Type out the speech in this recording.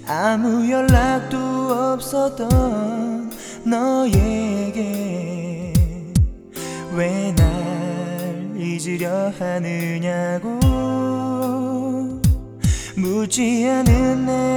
아무 연락도 없었던 너에게 왜 날 잊으려 하느냐고 묻지 않은 내